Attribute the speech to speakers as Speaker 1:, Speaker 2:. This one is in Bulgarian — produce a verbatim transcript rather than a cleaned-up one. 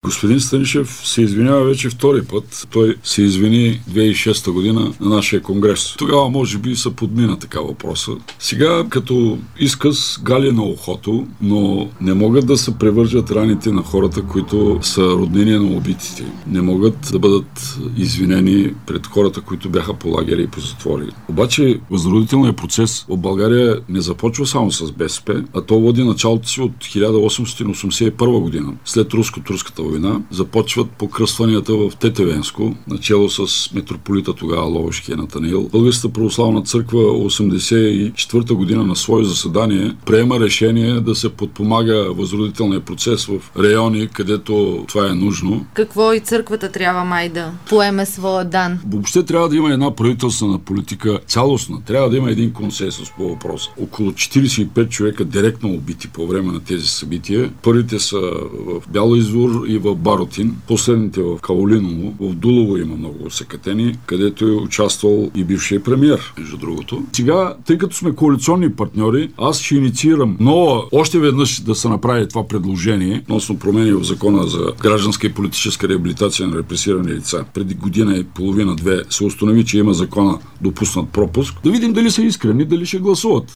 Speaker 1: Господин Станишев се извинява вече втори път. Той се извини две хиляди и шеста година на нашия конгрес. Тогава може би се подмина така въпроса. Сега като изказ гали на ухото, но не могат да се превържат раните на хората, които са роднини на убитите. Не могат да бъдат извинени пред хората, които бяха по лагери и по затвори. Обаче възродителният процес в България не започва само с БСП, а то води началото си от хиляда осемстотин осемдесет и първа година. След руско-турската война започват покръстванията в Тетевенско, начело с митрополита тогава Ловешкия Натанаил. Българската православна църква осемдесет и четвърта година на свое заседание приема решение да се подпомага възродителния процес в райони, където това е нужно.
Speaker 2: Какво и църквата трябва май да поеме своя дан?
Speaker 1: Въобще трябва да има една правителствена политика цялостна. Трябва да има един консенсус по въпроса. Около четиридесет и пет човека директно убити по време на тези събития. Първите са в Бял извор и в Баротин, последните в Каолиново. В Дулово има много усекатени, където е участвал и бившия премиер, между другото. Сега, тъй като сме коалиционни партньори, аз ще инициирам, но още веднъж да се направи това предложение относно промени в закона за гражданска и политическа реабилитация на репресирани лица. Преди година и половина-две се установи, че има закона допуснат пропуск. Да видим дали са искрени, дали ще гласуват.